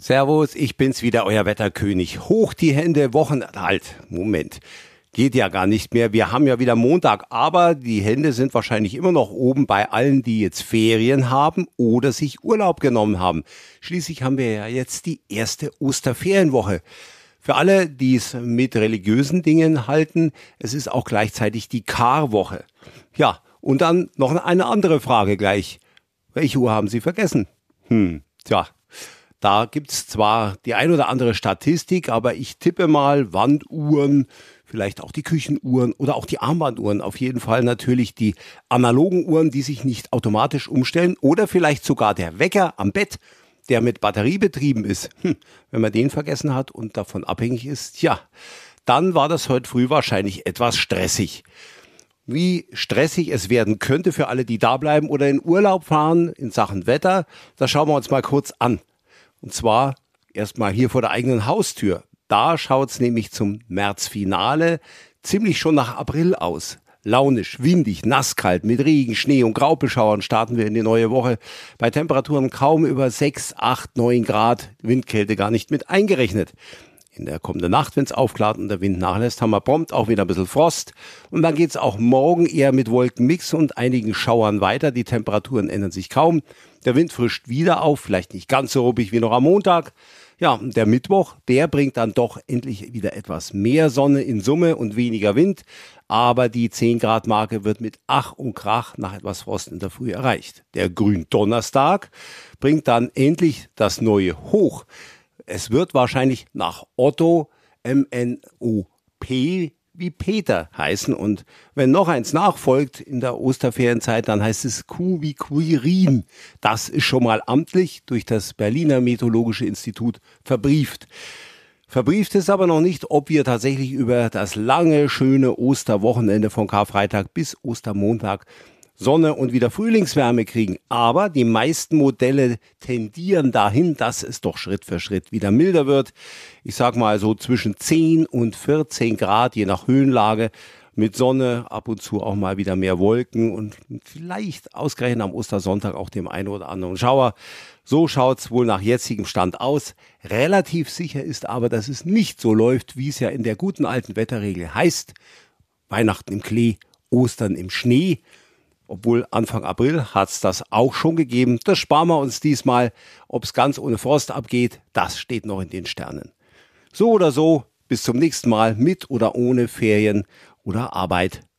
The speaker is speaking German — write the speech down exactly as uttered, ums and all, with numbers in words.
Servus, ich bin's wieder, euer Wetterkönig. Hoch die Hände, Wochen... Halt, Moment. Geht ja gar nicht mehr. Wir haben ja wieder Montag, aber die Hände sind wahrscheinlich immer noch oben bei allen, die jetzt Ferien haben oder sich Urlaub genommen haben. Schließlich haben wir ja jetzt die erste Osterferienwoche. Für alle, die es mit religiösen Dingen halten, es ist auch gleichzeitig die Karwoche. Ja, und dann noch eine andere Frage gleich. Welche Uhr haben Sie vergessen? Hm, tja. Da gibt's zwar die ein oder andere Statistik, aber ich tippe mal Wanduhren, vielleicht auch die Küchenuhren oder auch die Armbanduhren. Auf jeden Fall natürlich die analogen Uhren, die sich nicht automatisch umstellen oder vielleicht sogar der Wecker am Bett, der mit Batterie betrieben ist. Hm, wenn man den vergessen hat und davon abhängig ist, ja, dann war das heute früh wahrscheinlich etwas stressig. Wie stressig es werden könnte für alle, die da bleiben oder in Urlaub fahren in Sachen Wetter, das schauen wir uns mal kurz an. Und zwar erstmal hier vor der eigenen Haustür. Da schaut's nämlich zum Märzfinale ziemlich schon nach April aus. Launisch, windig, nasskalt, mit Regen, Schnee und Graupelschauern starten wir in die neue Woche. Bei Temperaturen kaum über sechs, acht, neun Grad, Windkälte gar nicht mit eingerechnet. In der kommenden Nacht, wenn es aufklart und der Wind nachlässt, haben wir prompt auch wieder ein bisschen Frost. Und dann geht's auch morgen eher mit Wolkenmix und einigen Schauern weiter. Die Temperaturen ändern sich kaum. Der Wind frischt wieder auf, vielleicht nicht ganz so ruppig wie noch am Montag. Ja, und der Mittwoch, der bringt dann doch endlich wieder etwas mehr Sonne in Summe und weniger Wind. Aber die zehn Grad Marke wird mit Ach und Krach nach etwas Frost in der Früh erreicht. Der Gründonnerstag bringt dann endlich das neue Hoch. Es wird wahrscheinlich nach Otto M N O P wie Peter heißen. Und wenn noch eins nachfolgt in der Osterferienzeit, dann heißt es Q wie Quirin. Das ist schon mal amtlich durch das Berliner Meteorologische Institut verbrieft. Verbrieft ist aber noch nicht, ob wir tatsächlich über das lange, schöne Osterwochenende von Karfreitag bis Ostermontag Sonne und wieder Frühlingswärme kriegen. Aber die meisten Modelle tendieren dahin, dass es doch Schritt für Schritt wieder milder wird. Ich sag mal so zwischen zehn und vierzehn Grad, je nach Höhenlage, mit Sonne, ab und zu auch mal wieder mehr Wolken und vielleicht ausgerechnet am Ostersonntag auch dem einen oder anderen Schauer. So schaut's wohl nach jetzigem Stand aus. Relativ sicher ist aber, dass es nicht so läuft, wie es ja in der guten alten Wetterregel heißt. Weihnachten im Klee, Ostern im Schnee. Obwohl Anfang April hat's das auch schon gegeben. Das sparen wir uns diesmal. Ob's ganz ohne Frost abgeht, das steht noch in den Sternen. So oder so, bis zum nächsten Mal mit oder ohne Ferien oder Arbeit.